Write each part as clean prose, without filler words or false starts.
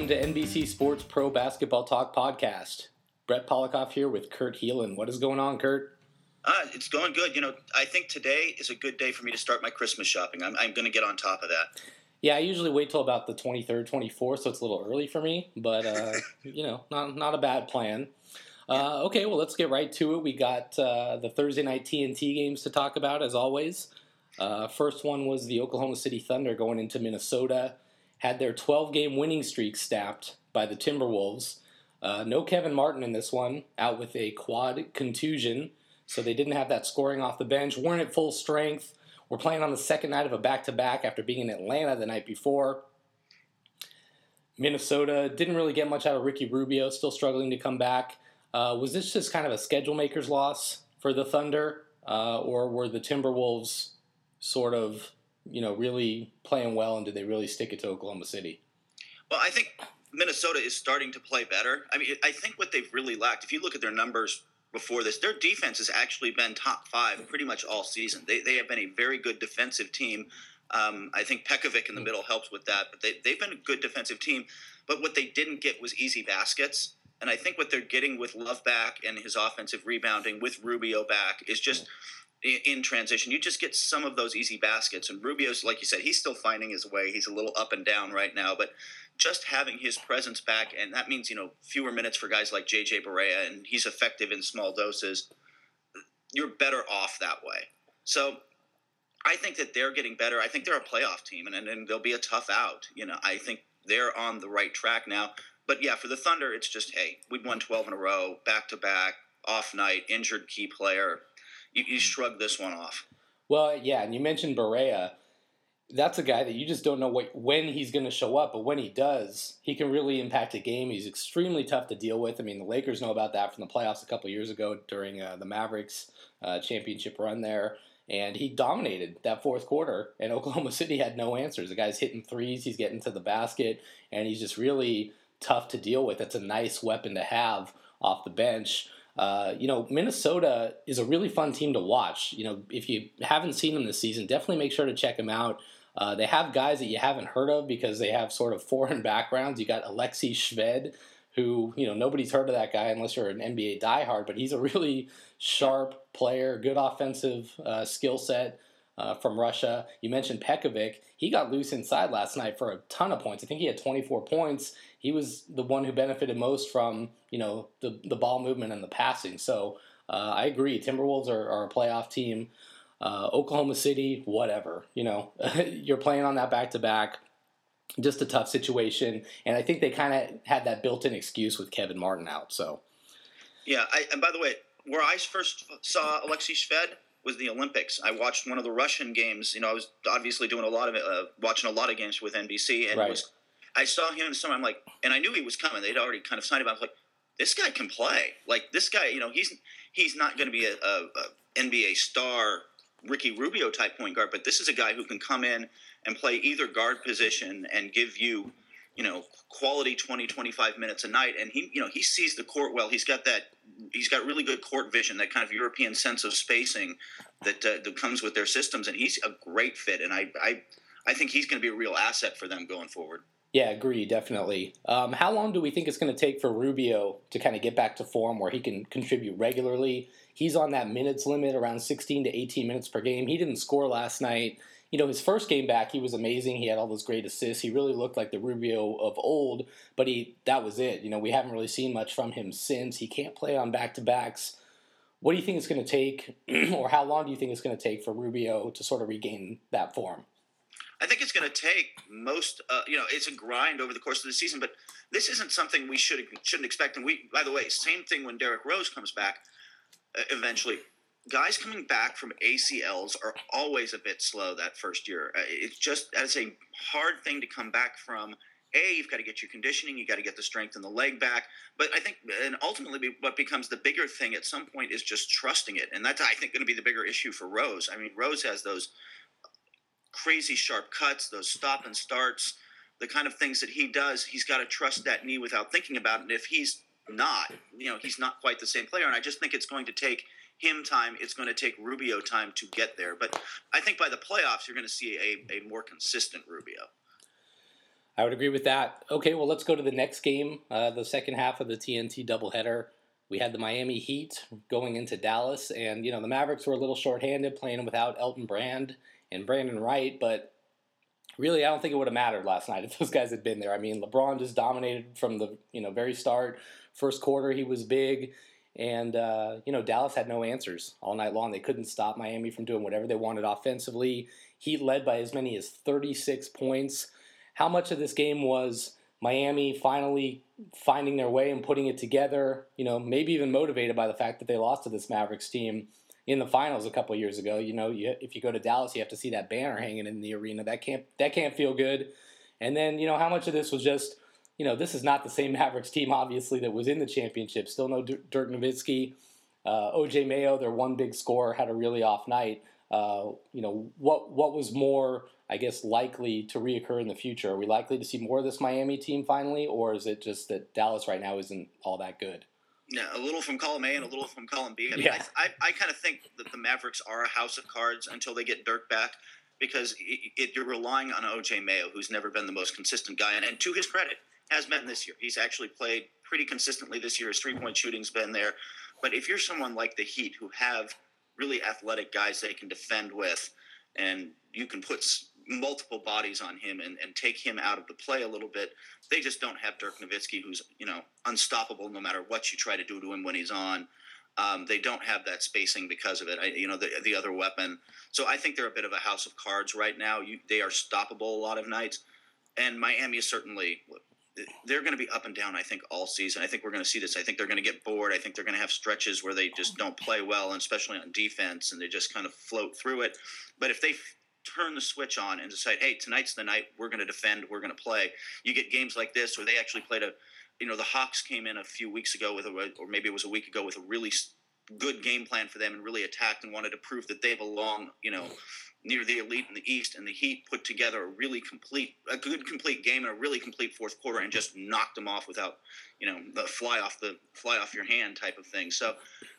Welcome to NBC Sports Pro Basketball Talk Podcast. Brett Polikoff here with Kurt Heelan. What is going on, Kurt? It's going good. I think today is a good day for me to start my Christmas shopping. I'm going to get on top of that. Yeah, I usually wait till about the 23rd, 24th, so it's a little early for me, but, not a bad plan. Okay, well, let's get right to it. We got the Thursday night TNT games to talk about, as always. First one was the Oklahoma City Thunder going into Minnesota. Had their 12-game winning streak snapped by the Timberwolves. No Kevin Martin in this one, out with a quad contusion, so they didn't have that scoring off the bench, weren't at full strength. We're playing on the second night of a back-to-back after being in Atlanta the night before. Minnesota didn't really get much out of Ricky Rubio, still struggling to come back. Was this just kind of a schedule maker's loss for the Thunder, or were the Timberwolves sort of, really playing well, and did they really stick it to Oklahoma City? Well, I think Minnesota is starting to play better. I mean, I think what they've really lacked, if you look at their numbers before this, their defense has actually been top five pretty much all season. They have been a very good defensive team. I think Pekovic in the middle helps with that, but they've been a good defensive team. But what they didn't get was easy baskets. And I think what they're getting with Love back and his offensive rebounding, with Rubio back, is just in transition. You just get some of those easy baskets. And Rubio's, like you said, he's still finding his way. He's a little up and down right now. But just having his presence back, and that means, fewer minutes for guys like J.J. Barea, and he's effective in small doses, you're better off that way. So I think that they're getting better. I think they're a playoff team, and they'll be a tough out. I think they're on the right track now. But, yeah, for the Thunder, it's just, hey, we've won 12 in a row, back-to-back, off night, injured key player. You shrug this one off. Well, yeah, and you mentioned Barea. That's a guy that you just don't know when he's going to show up, but when he does, he can really impact a game. He's extremely tough to deal with. I mean, the Lakers know about that from the playoffs a couple years ago during the Mavericks championship run there, and he dominated that fourth quarter, and Oklahoma City had no answers. The guy's hitting threes, he's getting to the basket, and he's just really tough to deal with. It's a nice weapon to have off the bench. Minnesota is a really fun team to watch. If you haven't seen them this season, definitely make sure to check them out. They have guys that you haven't heard of because they have sort of foreign backgrounds. You got Alexei Shved, who, nobody's heard of that guy unless you're an NBA diehard, but he's a really sharp player, good offensive skill set from Russia. You mentioned Pekovic. He got loose inside last night for a ton of points. I think he had 24 points. He was the one who benefited most from, the ball movement and the passing. So I agree. Timberwolves are a playoff team. Oklahoma City, whatever. You're playing on that back-to-back. Just a tough situation. And I think they kind of had that built-in excuse with Kevin Martin out. So, yeah, and by the way, where I first saw Alexei Shved was the Olympics. I watched one of the Russian games. I was obviously doing watching a lot of games with NBC, and right. I saw him in the summer. I'm like, and I knew he was coming. They'd already kind of signed him. I was like, this guy can play. Like, this guy, he's not going to be a NBA star, Ricky Rubio type point guard, but this is a guy who can come in and play either guard position and give you, quality 20, 25 minutes a night. And he sees the court well. He's got really good court vision, that kind of European sense of spacing that comes with their systems. And he's a great fit. And I think he's going to be a real asset for them going forward. Yeah, agree, definitely. How long do we think it's going to take for Rubio to kind of get back to form where he can contribute regularly? He's on that minutes limit, around 16 to 18 minutes per game. He didn't score last night. His first game back, he was amazing. He had all those great assists. He really looked like the Rubio of old, but that was it. We haven't really seen much from him since. He can't play on back-to-backs. What do you think it's going to take, or how long do you think it's going to take for Rubio to sort of regain that form? I think it's going to take it's a grind over the course of the season, but this isn't something we shouldn't expect. And by the way, same thing when Derrick Rose comes back eventually. Guys coming back from ACLs are always a bit slow that first year. It's a hard thing to come back from. You've got to get your conditioning, you got to get the strength in the leg back. But I think, and ultimately what becomes the bigger thing at some point is just trusting it. And that's, I think, going to be the bigger issue for Rose. I mean, Rose has those crazy sharp cuts, those stop and starts, the kind of things that he does. He's got to trust that knee without thinking about it. And if he's not, he's not quite the same player. And I just think it's going to take him time. It's going to take Rubio time to get there. But I think by the playoffs, you're going to see a more consistent Rubio. I would agree with that. Okay, well, let's go to the next game, the second half of the TNT doubleheader. We had the Miami Heat going into Dallas, and, the Mavericks were a little shorthanded playing without Elton Brand and Brandon Wright, but really, I don't think it would have mattered last night if those guys had been there. I mean, LeBron just dominated from the very start. First quarter, he was big, and Dallas had no answers all night long. They couldn't stop Miami from doing whatever they wanted offensively. Heat led by as many as 36 points. How much of this game was Miami finally finding their way and putting it together? Maybe even motivated by the fact that they lost to this Mavericks team in the finals a couple of years ago. If you go to Dallas, you have to see that banner hanging in the arena. That can't feel good. And then, how much of this was just, this is not the same Mavericks team, obviously, that was in the championship. Still no Dirk Nowitzki. O.J. Mayo, their one big scorer, had a really off night. What was more, I guess, likely to reoccur in the future? Are we likely to see more of this Miami team finally, or is it just that Dallas right now isn't all that good? Yeah, a little from column A and a little from column B. I kind of think that the Mavericks are a house of cards until they get Dirk back, because you're relying on O.J. Mayo, who's never been the most consistent guy. And to his credit, has been this year. He's actually played pretty consistently this year. His three-point shooting's been there. But if you're someone like the Heat, who have really athletic guys they can defend with, and you can put multiple bodies on him and take him out of the play a little bit, they just don't have Dirk Nowitzki, who's unstoppable no matter what you try to do to him when he's on. They don't have that spacing because of it. The other weapon. So I think they're a bit of a house of cards right now. They are stoppable a lot of nights, and Miami is certainly. They're going to be up and down, I think, all season. I think we're going to see this. I think they're going to get bored. I think they're going to have stretches where they just don't play well, and especially on defense, and they just kind of float through it. But if they turn the switch on and decide, hey, tonight's the night, we're going to defend, we're going to play, you get games like this where they actually played the Hawks came in a few weeks ago or maybe it was a week ago, with a really good game plan for them and really attacked and wanted to prove that they belong, near the elite in the East, and the Heat put together a good complete game and a really complete fourth quarter and just knocked them off without, the fly off your hand type of thing. So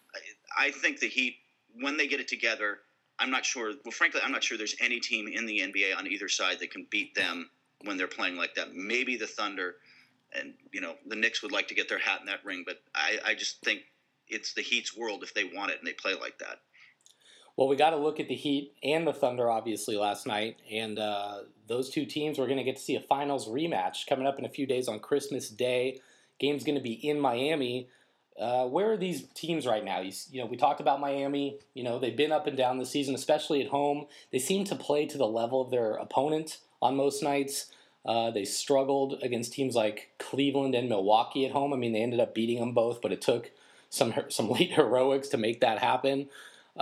I think the Heat, when they get it together, I'm not sure there's any team in the NBA on either side that can beat them when they're playing like that. Maybe the Thunder, and, the Knicks would like to get their hat in that ring, but I just think it's the Heat's world if they want it and they play like that. Well, we got to look at the Heat and the Thunder, obviously, last night. And those two teams, we're going to get to see a finals rematch coming up in a few days on Christmas Day. Game's going to be in Miami. Where are these teams right now? We talked about Miami. They've been up and down this season, especially at home. They seem to play to the level of their opponent on most nights. They struggled against teams like Cleveland and Milwaukee at home. I mean, they ended up beating them both, but it took some late heroics to make that happen.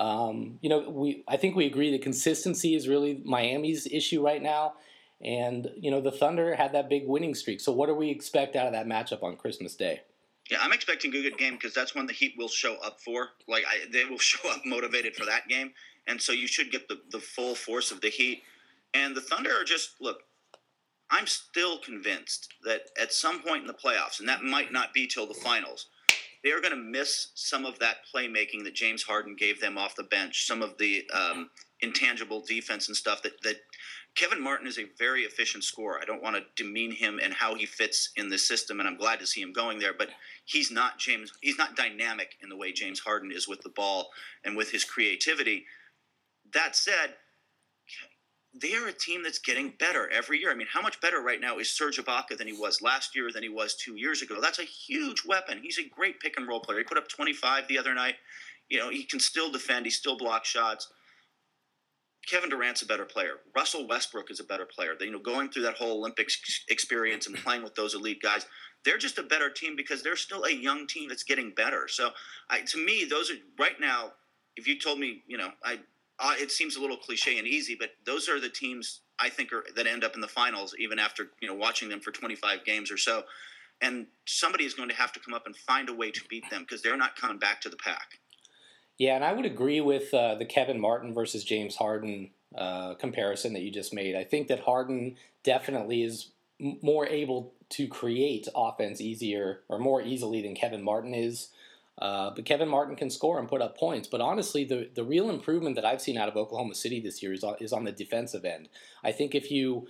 I think we agree that consistency is really Miami's issue right now. And, the Thunder had that big winning streak. So what do we expect out of that matchup on Christmas Day? Yeah, I'm expecting a good game, because that's when the Heat will show up for. They will show up motivated for that game. And so you should get the full force of the Heat. And the Thunder are look, I'm still convinced that at some point in the playoffs, and that might not be till the finals, they are going to miss some of that playmaking that James Harden gave them off the bench, some of the intangible defense and stuff that Kevin Martin is a very efficient scorer. I don't want to demean him and how he fits in the system, and I'm glad to see him going there, but he's not dynamic in the way James Harden is with the ball and with his creativity. That said, they are a team that's getting better every year. I mean, how much better right now is Serge Ibaka than he was last year, than he was 2 years ago? That's a huge weapon. He's a great pick and roll player. He put up 25 the other night. He can still defend. He still blocks shots. Kevin Durant's a better player. Russell Westbrook is a better player. Going through that whole Olympics experience and playing with those elite guys, they're just a better team because they're still a young team that's getting better. So, to me, those are right now. If you told me, it seems a little cliche and easy, but those are the teams I think that end up in the finals, even after watching them for 25 games or so. And somebody is going to have to come up and find a way to beat them, because they're not coming back to the pack. Yeah, and I would agree with the Kevin Martin versus James Harden comparison that you just made. I think that Harden definitely is more able to create offense more easily than Kevin Martin is. But Kevin Martin can score and put up points. But honestly, the real improvement that I've seen out of Oklahoma City this year is on the defensive end. I think if you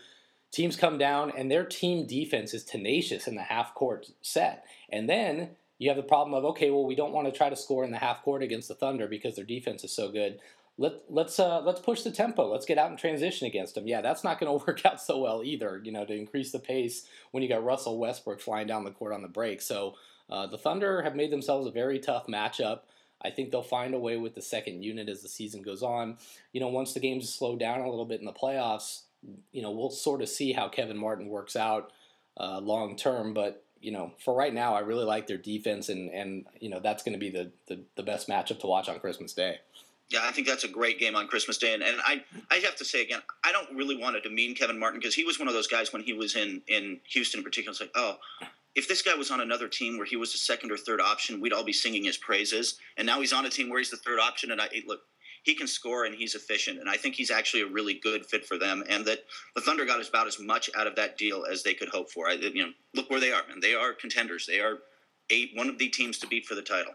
teams come down, and their team defense is tenacious in the half-court set. And then you have the problem of, okay, well, we don't want to try to score in the half-court against the Thunder because their defense is so good. Let's push the tempo. Let's get out in transition against them. Yeah, that's not going to work out so well either, to increase the pace when you got Russell Westbrook flying down the court on the break. So the Thunder have made themselves a very tough matchup. I think they'll find a way with the second unit as the season goes on. Once the games slow down a little bit in the playoffs, we'll sort of see how Kevin Martin works out long term. But, for right now, I really like their defense, and that's going to be the best matchup to watch on Christmas Day. Yeah, I think that's a great game on Christmas Day. And I have to say, again, I don't really want to demean Kevin Martin because he was one of those guys when he was in Houston in particular. It's like, oh, if this guy was on another team where he was the second or third option, we'd all be singing his praises. And now he's on a team where he's the third option. And look, he can score and he's efficient. And I think he's actually a really good fit for them. And that the Thunder got about as much out of that deal as they could hope for. Look where they are, man. They are contenders. They are one of the teams to beat for the title.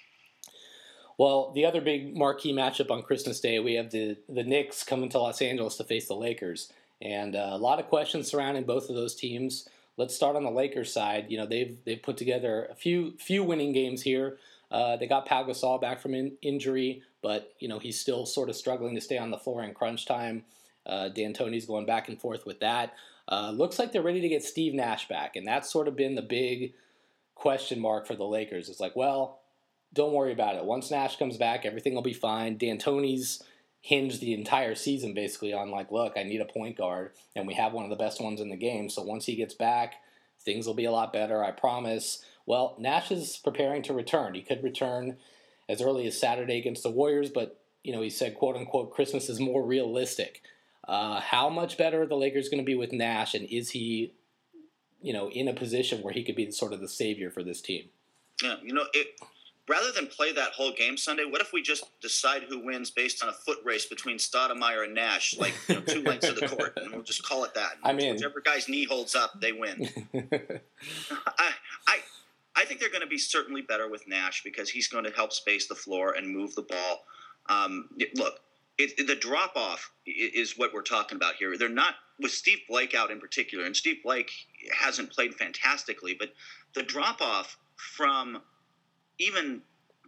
Well, the other big marquee matchup on Christmas Day, we have the Knicks coming to Los Angeles to face the Lakers. And a lot of questions surrounding both of those teams. Let's start on the Lakers side. They've put together a few winning games here. They got Pau Gasol back from injury, but he's still sort of struggling to stay on the floor in crunch time. D'Antoni's going back and forth with that. Looks like they're ready to get Steve Nash back, and that's sort of been the big question mark for the Lakers. It's like, well, don't worry about it. Once Nash comes back, everything will be fine. D'Antoni's hinged the entire season basically on look, I need a point guard, and we have one of the best ones in the game. So once he gets back, things will be a lot better, I promise. Well, Nash is preparing to return. He could return as early as Saturday against the Warriors, but he said, quote unquote, Christmas is more realistic. How much better are the Lakers going to be with Nash, and is he, in a position where he could be sort of the savior for this team? Yeah, rather than play that whole game Sunday, what if we just decide who wins based on a foot race between Stoudemire and Nash, 2 lengths of the court, and we'll just call it that. Whichever guy's knee holds up, they win. I think they're going to be certainly better with Nash because he's going to help space the floor and move the ball. The drop-off is what we're talking about here. They're not – with Steve Blake out in particular, and Steve Blake hasn't played fantastically, but the drop-off from – even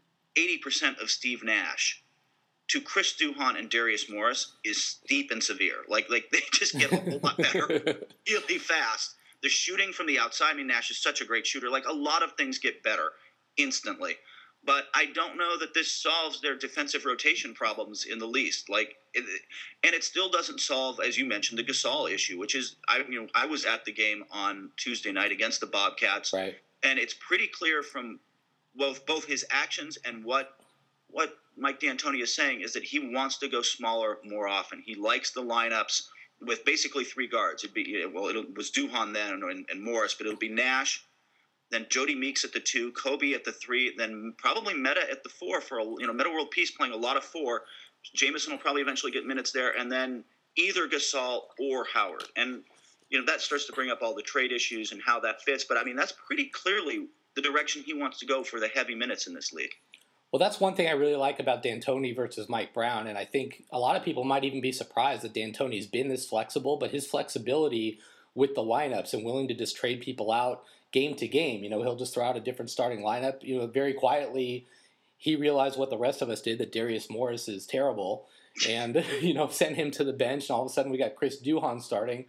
80% of Steve Nash to Chris Duhon and Darius Morris is steep and severe. Like they just get a whole lot better really fast. The shooting from the outside, Nash is such a great shooter. A lot of things get better instantly. But I don't know that this solves their defensive rotation problems in the least. And it still doesn't solve, as you mentioned, the Gasol issue, which is, I was at the game on Tuesday night against the Bobcats. Right. And it's pretty clear from both his actions and what Mike D'Antoni is saying is that he wants to go smaller more often. He likes the lineups with basically three guards. It was Duhon then and Morris, but it'll be Nash, then Jody Meeks at the 2, Kobe at the 3, then probably Meta at the 4 for Meta World Peace playing a lot of 4. Jameson will probably eventually get minutes there, and then either Gasol or Howard. And that starts to bring up all the trade issues and how that fits. But that's pretty clearly the direction he wants to go for the heavy minutes in this league. Well, that's one thing I really like about D'Antoni versus Mike Brown, and I think a lot of people might even be surprised that D'Antoni's been this flexible, but his flexibility with the lineups and willing to just trade people out game to game, he'll just throw out a different starting lineup. Very quietly, he realized what the rest of us did, that Darius Morris is terrible, and, sent him to the bench, and all of a sudden we got Chris Duhon starting.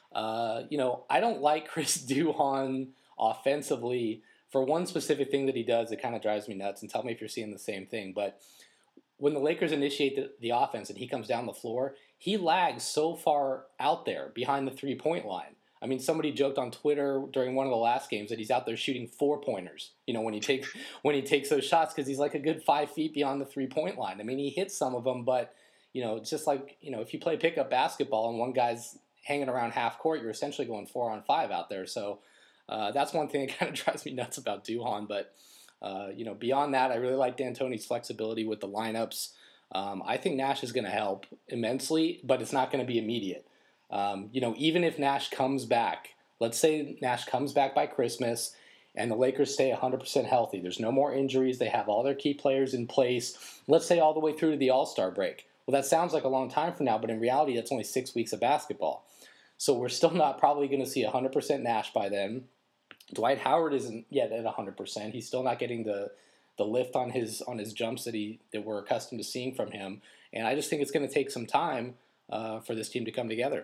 I don't like Chris Duhon offensively for one specific thing that he does. It kind of drives me nuts, and tell me if you're seeing the same thing. But when the Lakers initiate the offense and he comes down the floor, he lags so far out there behind the three-point line. Somebody joked on Twitter during one of the last games that he's out there shooting 4-pointers, when he takes those shots, because he's like a good 5 feet beyond the three-point line. He hits some of them, but, it's just like, if you play pickup basketball and one guy's hanging around half court, you're essentially going 4-on-5 out there. So that's one thing that kind of drives me nuts about Duhon. But, beyond that, I really like D'Antoni's flexibility with the lineups. I think Nash is going to help immensely, but it's not going to be immediate. Even if Nash comes back, let's say Nash comes back by Christmas and the Lakers stay 100% healthy. There's no more injuries. They have all their key players in place. Let's say all the way through to the All-Star break. Well, that sounds like a long time from now, but in reality, that's only 6 weeks of basketball. So we're still not probably going to see 100% Nash by then. Dwight Howard isn't yet at 100%. He's still not getting the lift on his jumps that we're accustomed to seeing from him. And I just think it's going to take some time for this team to come together.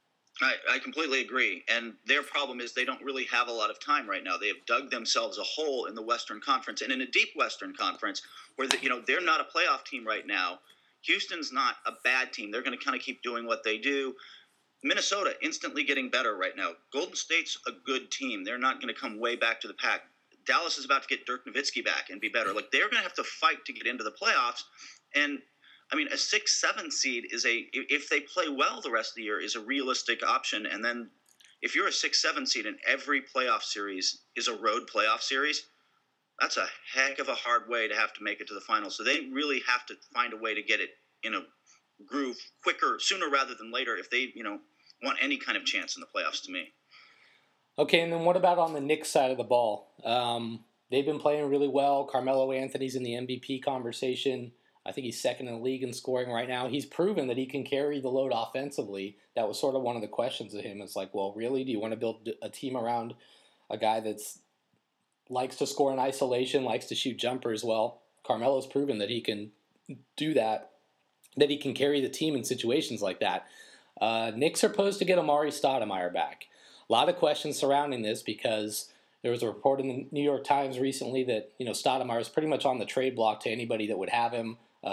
I completely agree. And their problem is they don't really have a lot of time right now. They have dug themselves a hole in the Western Conference, and in a deep Western Conference where they're not a playoff team right now. Houston's not a bad team. They're going to kind of keep doing what they do. Minnesota instantly getting better right now. Golden State's a good team. They're not going to come way back to the pack. Dallas is about to get Dirk Nowitzki back and be better. Like, they're going to have to fight to get into the playoffs. And I mean, a 6-7 seed if they play well the rest of the year, is a realistic option. And then if you're a 6-7 seed and every playoff series is a road playoff series, that's a heck of a hard way to have to make it to the finals. So they really have to find a way to get it in a groove quicker, sooner rather than later, if they, want any kind of chance in the playoffs, to me. Okay, and then what about on the Knicks side of the ball? They've been playing really well. Carmelo Anthony's in the MVP conversation. I think he's second in the league in scoring right now. He's proven that he can carry the load offensively. That was sort of one of the questions of him. It's like, well, really? Do you want to build a team around a guy that's likes to score in isolation, likes to shoot jumpers? Well, Carmelo's proven that he can do that he can carry the team in situations like that. Knicks are supposed to get Amari Stoudemire back. A lot of questions surrounding this because there was a report in the New York Times recently that Stoudemire is pretty much on the trade block to anybody that would have him.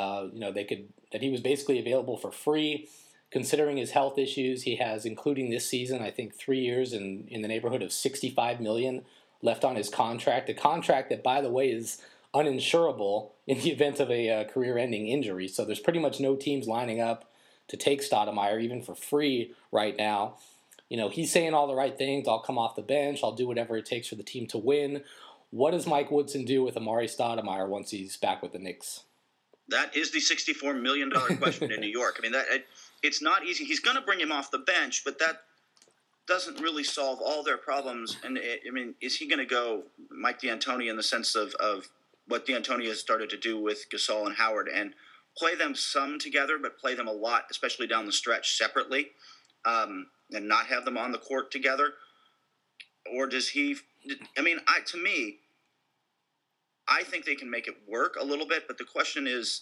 That he was basically available for free. Considering his health issues, he has, including this season, I think 3 years in the neighborhood of $65 million left on his contract. A contract that, by the way, is uninsurable in the event of a career-ending injury. So there's pretty much no teams lining up to take Stoudemire, even for free right now. He's saying all the right things. I'll come off the bench. I'll do whatever it takes for the team to win. What does Mike Woodson do with Amari Stoudemire once he's back with the Knicks? That is the $64 million question in New York. I mean, it's not easy. He's going to bring him off the bench, but that doesn't really solve all their problems. And, is he going to go Mike D'Antoni in the sense of what D'Antoni has started to do with Gasol and Howard and play them some together, but play them a lot, especially down the stretch, separately, and not have them on the court together? Or does he – to me – I think they can make it work a little bit, but the question is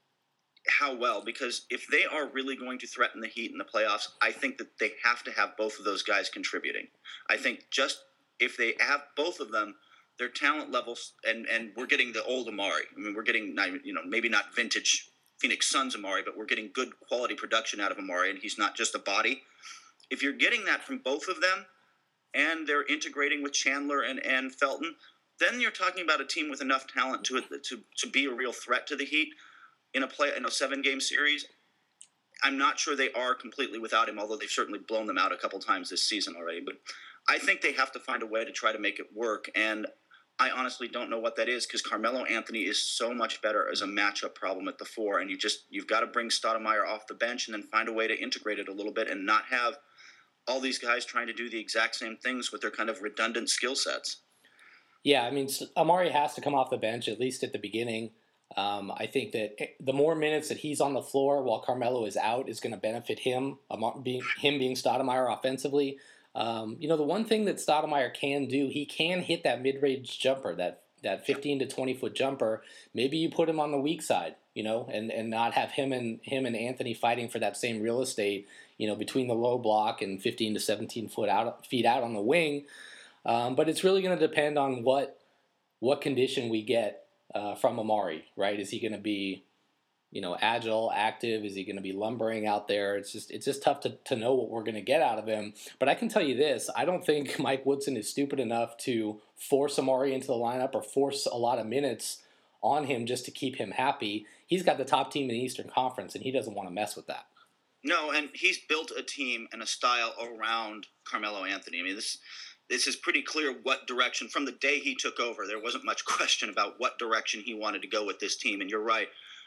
how well, because if they are really going to threaten the Heat in the playoffs, I think that they have to have both of those guys contributing. I think just if they have both of them, their talent levels, and we're getting the old Amari. I mean, we're getting, maybe not vintage Phoenix Suns Amari, but we're getting good quality production out of Amari, and he's not just a body. If you're getting that from both of them, and they're integrating with Chandler and Felton, then you're talking about a team with enough talent to be a real threat to the Heat in a 7-game series. I'm not sure they are completely without him, although they've certainly blown them out a couple times this season already. But I think they have to find a way to try to make it work, and I honestly don't know what that is, because Carmelo Anthony is so much better as a matchup problem at the 4, and you've got to bring Stoudemire off the bench and then find a way to integrate it a little bit and not have all these guys trying to do the exact same things with their kind of redundant skill sets. Yeah, Amari has to come off the bench, at least at the beginning. I think that the more minutes that he's on the floor while Carmelo is out is going to benefit him, being Stoudemire offensively. The one thing that Stoudemire can do, he can hit that mid-range jumper, that 15 to 20-foot jumper. Maybe you put him on the weak side, and not have him and Anthony fighting for that same real estate, between the low block and 15 to 17 feet out on the wing. But it's really going to depend on what condition we get from Amari, right? Is he going to be, agile, active? Is he going to be lumbering out there? It's just tough to know what we're going to get out of him. But I can tell you this: I don't think Mike Woodson is stupid enough to force Amari into the lineup or force a lot of minutes on him just to keep him happy. He's got the top team in the Eastern Conference, and he doesn't want to mess with that. No, and he's built a team and a style around Carmelo Anthony. This is pretty clear what direction. From the day he took over, there wasn't much question about what direction he wanted to go with this team. And you're right.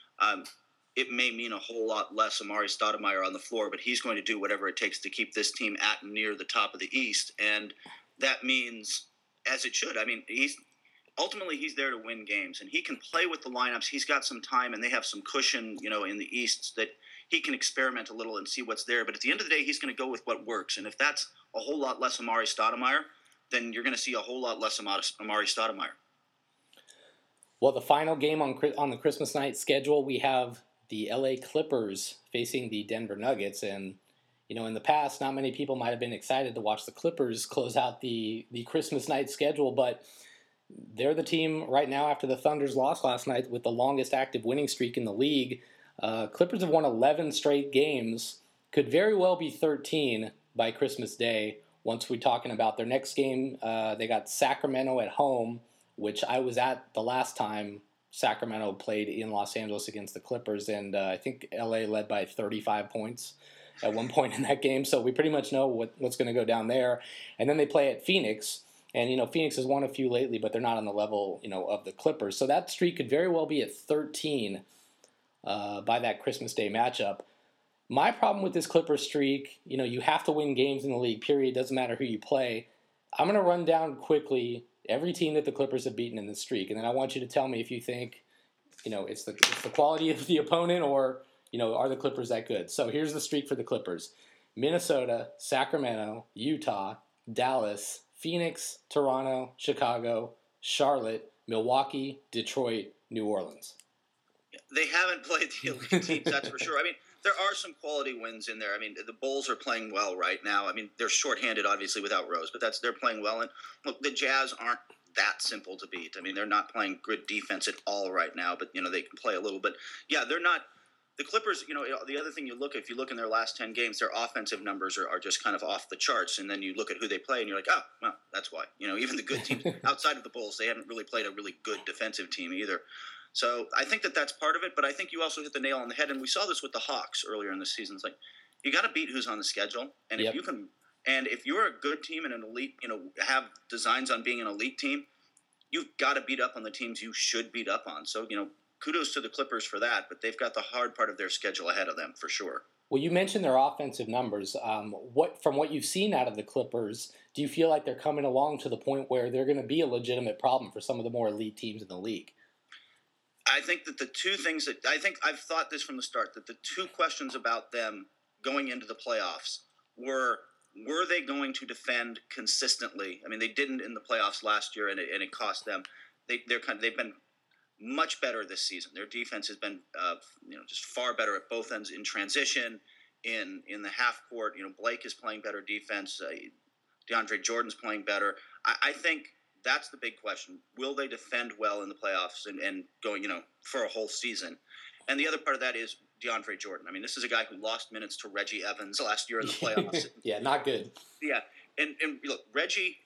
It may mean a whole lot less Amari Stoudemire on the floor, but he's going to do whatever it takes to keep this team at near the top of the East. And that means, as it should, he's there to win games. And he can play with the lineups. He's got some time, and they have some cushion, in the East that he can experiment a little and see what's there. But at the end of the day, he's going to go with what works. And if that's a whole lot less Amari Stoudemire, then you're going to see a whole lot less Amari Stoudemire. Well, the final game on the Christmas night schedule, we have the LA Clippers facing the Denver Nuggets. And, in the past, not many people might have been excited to watch the Clippers close out the Christmas night schedule, but they're the team right now after the Thunder's loss last night with the longest active winning streak in the league. Clippers have won 11 straight games, could very well be 13 by Christmas Day. Once we're talking about their next game, they got Sacramento at home, which I was at the last time Sacramento played in Los Angeles against the Clippers, and I think LA led by 35 points at one point in that game, so we pretty much know what's going to go down there. And then they play at Phoenix, and Phoenix has won a few lately, but they're not on the level of the Clippers. So that streak could very well be at 13 by that Christmas Day matchup. My problem with this Clippers streak, you have to win games in the league, period. Doesn't matter who you play. I'm going to run down quickly every team that the Clippers have beaten in this streak, and then I want you to tell me if you think, it's the quality of the opponent or, are the Clippers that good? So here's the streak for the Clippers. Minnesota, Sacramento, Utah, Dallas, Phoenix, Toronto, Chicago, Charlotte, Milwaukee, Detroit, New Orleans. They haven't played the elite teams, that's for sure. I mean, there are some quality wins in there. I mean, the Bulls are playing well right now. I mean, they're shorthanded, obviously, without Rose, but they're playing well. And look, the Jazz aren't that simple to beat. I mean, they're not playing good defense at all right now, but, they can play a little. But, yeah, they're not – the Clippers, the other thing if you look in their last 10 games, their offensive numbers are just kind of off the charts. And then you look at who they play and you're like, oh, well, that's why. Even the good teams outside of the Bulls, they haven't really played a really good defensive team either. So I think that's part of it, but I think you also hit the nail on the head. And we saw this with the Hawks earlier in the season. It's like, you got to beat who's on the schedule. And if you can, and if you're a good team and an elite, have designs on being an elite team, you've got to beat up on the teams you should beat up on. So, kudos to the Clippers for that, but they've got the hard part of their schedule ahead of them for sure. Well, you mentioned their offensive numbers. From what you've seen out of the Clippers, do you feel like they're coming along to the point where they're going to be a legitimate problem for some of the more elite teams in the league? I think that the two things that I've thought this from the start, that the two questions about them going into the playoffs were they going to defend consistently? I mean, they didn't in the playoffs last year, and it cost them. They've been much better this season. Their defense has been, just far better at both ends in transition, in the half court. Blake is playing better defense. DeAndre Jordan's playing better. I think that's the big question. Will they defend well in the playoffs and going, for a whole season? And the other part of that is DeAndre Jordan. I mean, this is a guy who lost minutes to Reggie Evans last year in the playoffs. Yeah, not good. Yeah, and look, Reggie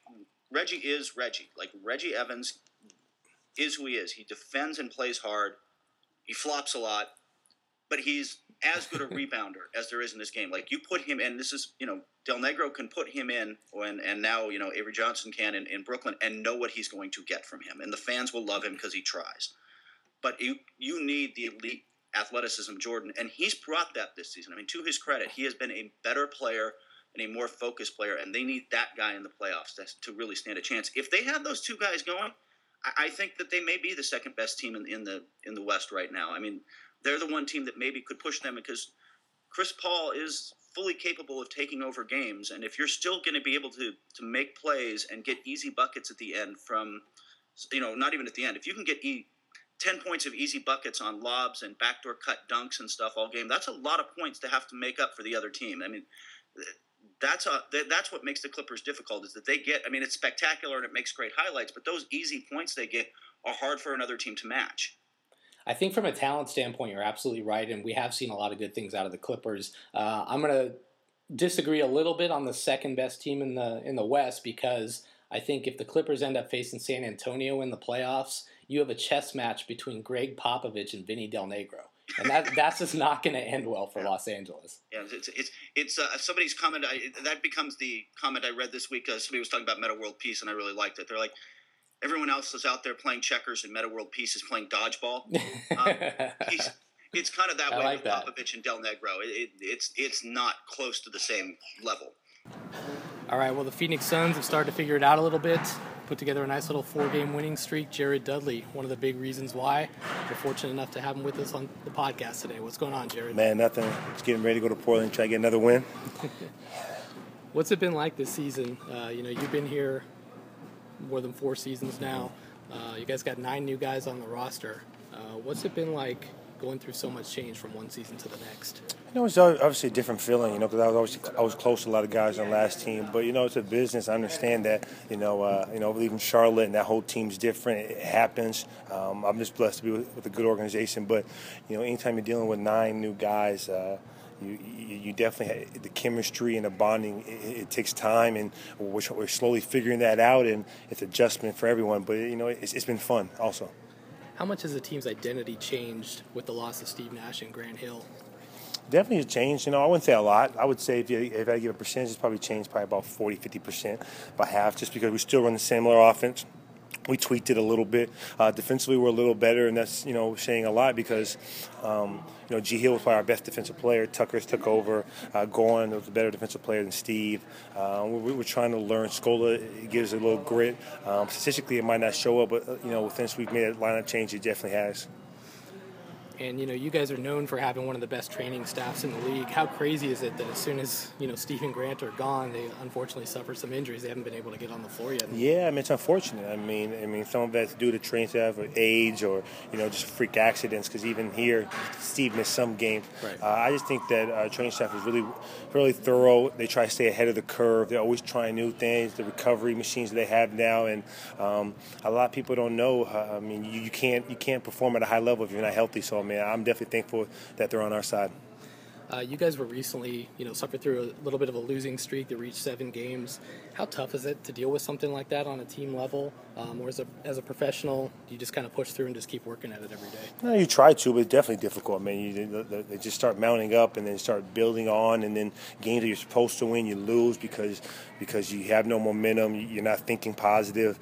is Reggie. Like, Reggie Evans is who he is. He defends and plays hard. He flops a lot, but he's as good a rebounder as there is in this game. Like, you put him in, this is, Del Negro can put him in, and now, Avery Johnson can in Brooklyn, and know what he's going to get from him. And the fans will love him because he tries. But you need the elite athleticism Jordan, and he's brought that this season. I mean, to his credit, he has been a better player and a more focused player, and they need that guy in the playoffs to really stand a chance. If they have those two guys going, I think that they may be the second best team in the West right now. I mean, they're the one team that maybe could push them because Chris Paul is fully capable of taking over games. And if you're still going to be able to make plays and get easy buckets at the end from, not even at the end, if you can get 10 points of easy buckets on lobs and backdoor cut dunks and stuff all game, that's a lot of points to have to make up for the other team. I mean, that's what makes the Clippers difficult is that they get, I mean, it's spectacular and it makes great highlights, but those easy points they get are hard for another team to match. I think from a talent standpoint, you're absolutely right, and we have seen a lot of good things out of the Clippers. I'm going to disagree a little bit on the second best team in the West because I think if the Clippers end up facing San Antonio in the playoffs, you have a chess match between Greg Popovich and Vinny Del Negro. And that's just not going to end well for Los Angeles. Yeah, it's somebody's comment. That becomes the comment I read this week. Somebody was talking about Meta World Peace, and I really liked it. They're like, everyone else is out there playing checkers, and Meta World Peace is playing dodgeball. It's kind of that way like with Popovich and Del Negro. It's not close to the same level. All right, well, the Phoenix Suns have started to figure it out a little bit. put together a nice little 4-game winning streak. Jared Dudley, one of the big reasons why we're fortunate enough to have him with us on the podcast today. What's going on, Jared? Man, nothing. Just getting ready to go to Portland and try to get another win. What's it been like this season? You've been here more than 4 seasons now. You guys got 9 new guys on the roster. What's it been like going through so much change from one season to the next? It's obviously a different feeling, because I was close to a lot of guys on the last team. But it's a business. I understand that. Leaving Charlotte and that whole team's different. It happens. I'm just blessed to be with a good organization. But anytime you're dealing with 9 new guys, you definitely have the chemistry and the bonding. It takes time, and we're slowly figuring that out. And it's adjustment for everyone. But it's been fun also. How much has the team's identity changed with the loss of Steve Nash and Grant Hill? Definitely changed. I wouldn't say a lot. I would say if I give a percentage, it's probably changed probably about 40-50%, about half, just because we still run the similar offense. We tweaked it a little bit. Defensively, we're a little better, and that's saying a lot because G. Hill was probably our best defensive player. Tucker's took over. Goran was a better defensive player than Steve. We're trying to learn. Scola gives a little grit. Statistically, it might not show up, but since we've made a lineup change, it definitely has. And, you guys are known for having one of the best training staffs in the league. How crazy is it that as soon as, Steve and Grant are gone, they unfortunately suffer some injuries. They haven't been able to get on the floor yet. Yeah, it's unfortunate. I mean, some of that's due to training staff or age or, just freak accidents, because even here, Steve missed some games. Right. I just think that training staff is really, really thorough. They try to stay ahead of the curve. They're always trying new things, the recovery machines they have now. And a lot of people don't know. You can't perform at a high level if you're not healthy. So, I'm definitely thankful that they're on our side. You guys were recently, suffered through a little bit of a losing streak that reached 7 games. How tough is it to deal with something like that on a team level? Or as a professional, do you just kind of push through and just keep working at it every day? No, you try to, but it's definitely difficult. They just start mounting up and then start building on, and then games that you're supposed to win, you lose because you have no momentum. You're not thinking positive.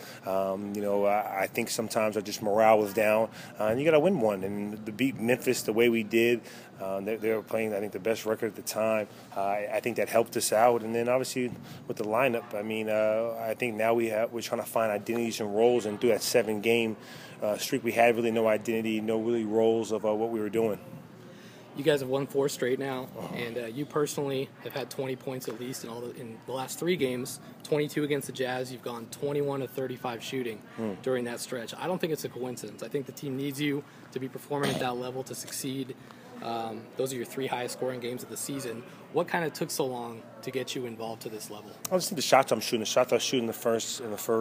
I think sometimes just morale was down, and you got to win one. And to beat Memphis the way we did, they were playing, I think, the best record at the time. I think that helped us out. And then obviously with the lineup, I think now we're trying to find identities and roles, and through that 7-game streak, we had really no identity, no really roles of what we were doing. You guys have won 4 straight now, and you personally have had 20 points at least in the last 3 games, 22 against the Jazz. You've gone 21 of 35 shooting during that stretch. I don't think it's a coincidence. I think the team needs you to be performing at that level to succeed. Those are your 3 highest scoring games of the season. What kind of took so long to get you involved to this level? I just think the shots I'm shooting. The shots I was shooting in the first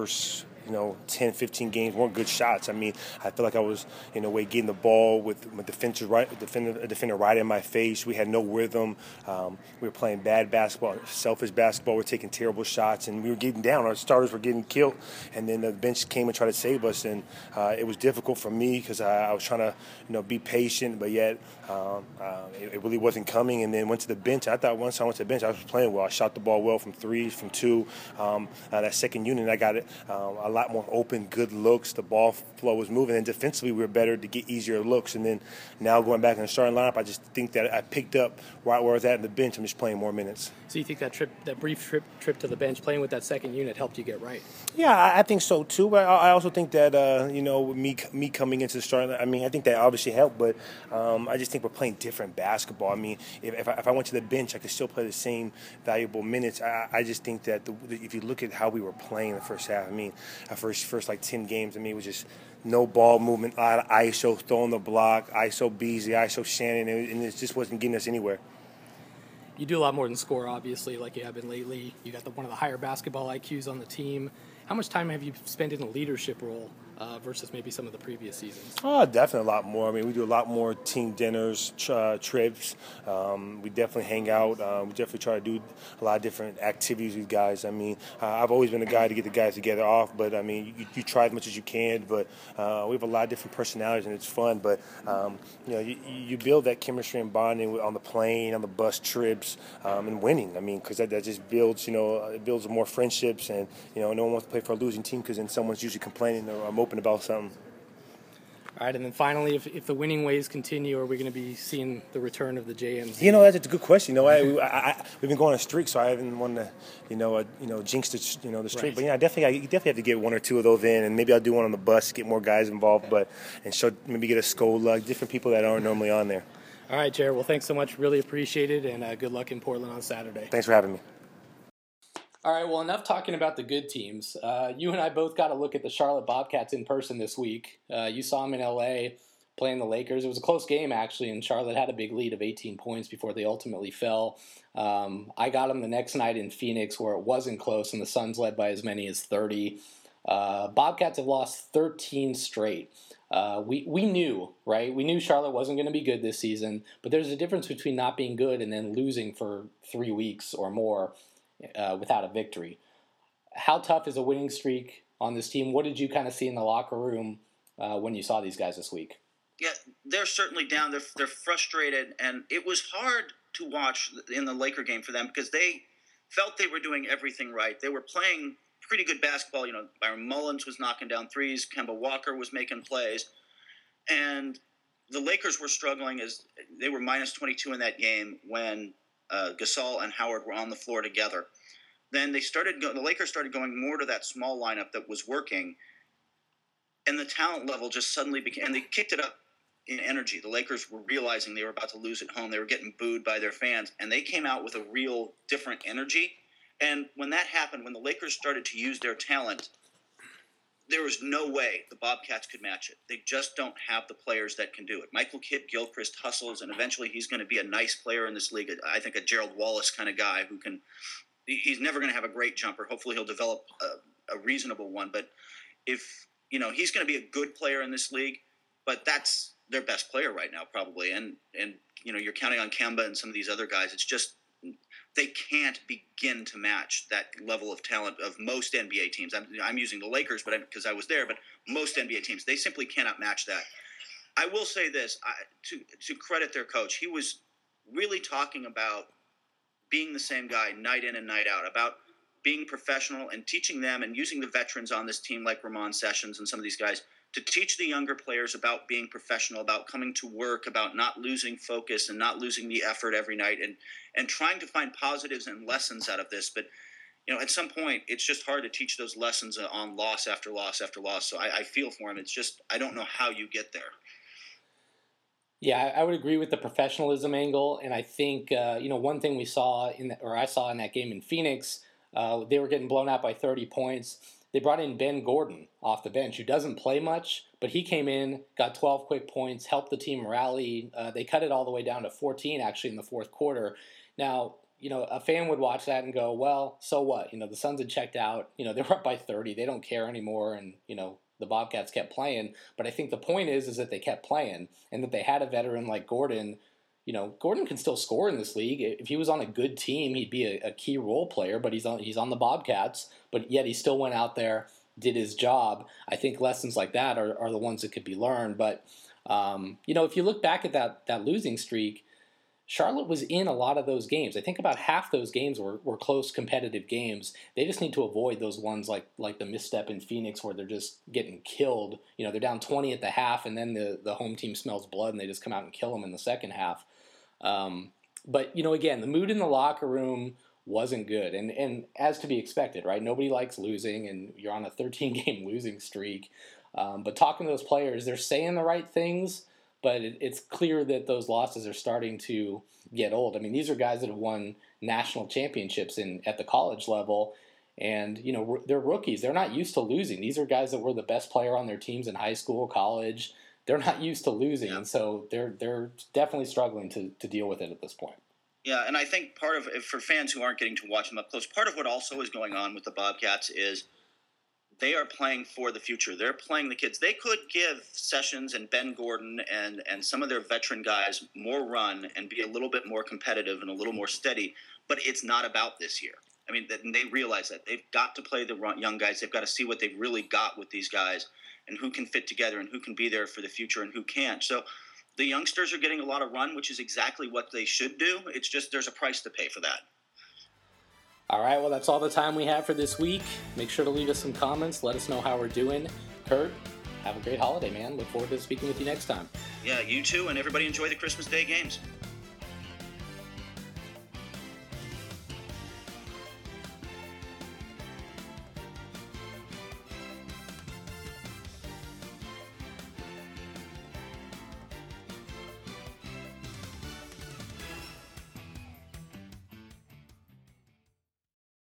10, 15 games weren't good shots. I feel like I was, in a way, getting the ball with a defender right in my face. We had no rhythm. We were playing bad basketball, selfish basketball. We were taking terrible shots, and we were getting down. Our starters were getting killed, and then the bench came and tried to save us. And it was difficult for me because I was trying to, be patient, but yet it really wasn't coming. And then went to the bench. I thought once I went to the bench, I was playing well. I shot the ball well from 3, from 2. That second unit, I got it a lot more open, good looks. The ball flow was moving, and defensively we were better to get easier looks. And then now going back in the starting lineup, I just think that I picked up right where I was at in the bench. I'm just playing more minutes. So you think that brief trip to the bench, playing with that second unit, helped you get right? Yeah, I think so too. But I also think that me coming into the starting, I think that obviously helped. But I just think we're playing different basketball. If I went to the bench, I could still play the same valuable minutes. I just think that if you look at how we were playing the first half, our first like 10 games, it was just no ball movement, a lot of ISO, throwing the block, ISO Beasley, ISO Shannon, and it just wasn't getting us anywhere. You do a lot more than score, obviously, like you have been lately. You got one of the higher basketball IQs on the team. How much time have you spent in a leadership role versus maybe some of the previous seasons? Oh, definitely a lot more. We do a lot more team dinners, trips. We definitely hang out. We definitely try to do a lot of different activities with guys. I've always been a guy to get the guys together off, but you try as much as you can. But we have a lot of different personalities, and it's fun. But you build that chemistry and bonding on the plane, on the bus trips, and winning. Because that just builds, it builds more friendships, and no one wants to play for a losing team because then someone's usually complaining or I'm open about something. All right, and then finally, if the winning ways continue, are we going to be seeing the return of the JMZ? That's a good question. We've been going on a streak, so I haven't wanted to, jinx the streak. Right. But you definitely have to get one or two of those in, and maybe I'll do one on the bus, get more guys involved, maybe get a Skola, different people that aren't normally on there. All right, Jared. Well, thanks so much. Really appreciate it, and good luck in Portland on Saturday. Thanks for having me. All right, well, enough talking about the good teams. You and I both got a look at the Charlotte Bobcats in person this week. You saw them in L.A. playing the Lakers. It was a close game, actually, and Charlotte had a big lead of 18 points before they ultimately fell. I got them the next night in Phoenix where it wasn't close, and the Suns led by as many as 30. Bobcats have lost 13 straight. We knew, right? We knew Charlotte wasn't going to be good this season, but there's a difference between not being good and then losing for 3 weeks or more without a victory. How tough is a winning streak on this team? What did you kind of see in the locker room when you saw these guys this week? Yeah, they're certainly down. They're frustrated, and it was hard to watch in the Laker game for them because they felt they were doing everything right. They were playing pretty good basketball. Byron Mullins was knocking down threes. Kemba Walker was making plays. And the Lakers were struggling as they were minus 22 in that game when Gasol and Howard were on the floor together. Then the Lakers started going more to that small lineup that was working, and the talent level just suddenly became – and they kicked it up in energy. The Lakers were realizing they were about to lose at home. They were getting booed by their fans, and they came out with a real different energy. And when that happened, when the Lakers started to use their talent, there was no way the Bobcats could match it. They just don't have the players that can do it. Michael Kidd-Gilchrist hustles, and eventually he's going to be a nice player in this league. I think a Gerald Wallace kind of guy who can – he's never going to have a great jumper. Hopefully he'll develop a reasonable one. But if – he's going to be a good player in this league, but that's their best player right now probably. And you're counting on Kemba and some of these other guys. It's just – they can't begin to match that level of talent of most NBA teams. I'm using the Lakers, because I was there, but most NBA teams, they simply cannot match that. I will say this, to credit their coach, he was really talking about being the same guy night in and night out, about being professional and teaching them and using the veterans on this team like Ramon Sessions and some of these guys to teach the younger players about being professional, about coming to work, about not losing focus and not losing the effort every night, and trying to find positives and lessons out of this. But, at some point, it's just hard to teach those lessons on loss after loss after loss. So I feel for him. It's just, I don't know how you get there. Yeah, I would agree with the professionalism angle. And I think, one thing I saw in that game in Phoenix, they were getting blown out by 30 points. They brought in Ben Gordon off the bench, who doesn't play much, but he came in, got 12 quick points, helped the team rally. They cut it all the way down to 14, actually, in the fourth quarter. Now, a fan would watch that and go, well, so what? The Suns had checked out. They were up by 30. They don't care anymore, and, the Bobcats kept playing. But I think the point is that they kept playing, and that they had a veteran like Gordon. Gordon can still score in this league. If he was on a good team, he'd be a key role player, but he's on the Bobcats, but yet he still went out there, did his job. I think lessons like that are the ones that could be learned. But, if you look back at that losing streak, Charlotte was in a lot of those games. I think about half those games were close competitive games. They just need to avoid those ones like the misstep in Phoenix where they're just getting killed. They're down 20 at the half, and then the home team smells blood, and they just come out and kill them in the second half. But, again, the mood in the locker room wasn't good. And as to be expected, right? Nobody likes losing, and you're on a 13-game losing streak. But talking to those players, they're saying the right things, but it's clear that those losses are starting to get old. I mean, these are guys that have won national championships at the college level, and, they're rookies. They're not used to losing. These are guys that were the best player on their teams in high school, college. They're not used to losing, and so they're definitely struggling to deal with it at this point. Yeah, and I think part of, for fans who aren't getting to watch them up close, part of what also is going on with the Bobcats is they are playing for the future. They're playing the kids. They could give Sessions and Ben Gordon and some of their veteran guys more run and be a little bit more competitive and a little more steady, but it's not about this year. I mean, they realize that. They've got to play the young guys. They've got to see what they've really got with these guys and who can fit together and who can be there for the future and who can't. So the youngsters are getting a lot of run, which is exactly what they should do. It's just there's a price to pay for that. All right, well, that's all the time we have for this week. Make sure to leave us some comments. Let us know how we're doing. Kurt, have a great holiday, man. Look forward to speaking with you next time. Yeah, you too, and everybody enjoy the Christmas Day games.